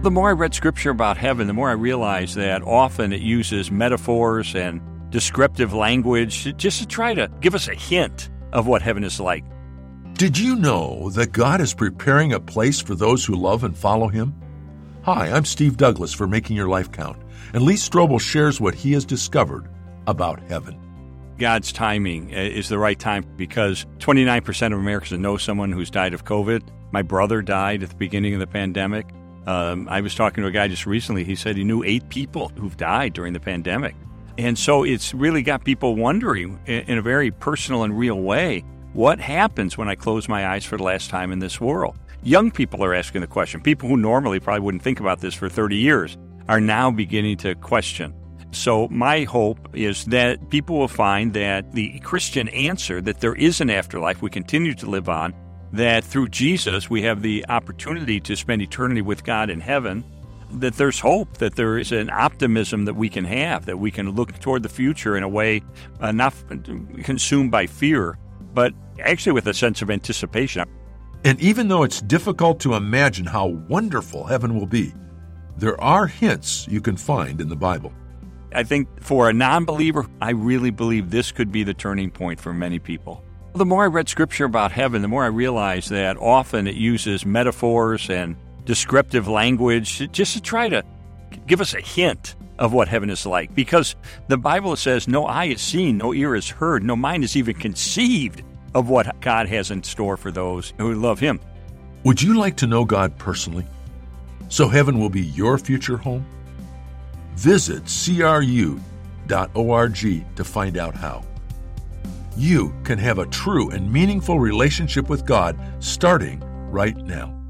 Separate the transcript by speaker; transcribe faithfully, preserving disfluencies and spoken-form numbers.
Speaker 1: The more I read Scripture about heaven, the more I realized that often it uses metaphors and descriptive language just to try to give us a hint of what heaven is like.
Speaker 2: Did you know that God is preparing a place for those who love and follow Him? Hi, I'm Steve Douglas for Making Your Life Count, and Lee Strobel shares what he has discovered about heaven.
Speaker 1: God's timing is the right time because twenty-nine percent of Americans know someone who's died of COVID. My brother died at the beginning of the pandemic. Um, I was talking to a guy just recently. He said he knew eight people who've died during the pandemic. And so it's really got people wondering in a very personal and real way, what happens when I close my eyes for the last time in this world? Young people are asking the question. People who normally probably wouldn't think about this for thirty years are now beginning to question. So my hope is that people will find that the Christian answer, that there is an afterlife we continue to live on, that through Jesus we have the opportunity to spend eternity with God in heaven, that there's hope, that there is an optimism that we can have, that we can look toward the future in a way uh, not consumed by fear, but actually with a sense of anticipation.
Speaker 2: And even though it's difficult to imagine how wonderful heaven will be, there are hints you can find in the Bible.
Speaker 1: I think for a non-believer, I really believe this could be the turning point for many people. The more I read Scripture about heaven, the more I realized that often it uses metaphors and descriptive language just to try to give us a hint of what heaven is like. Because the Bible says, no eye has seen, no ear has heard, no mind has even conceived of what God has in store for those who love Him.
Speaker 2: Would you like to know God personally, so heaven will be your future home? Visit C R U dot org to find out how. You can have a true and meaningful relationship with God starting right now.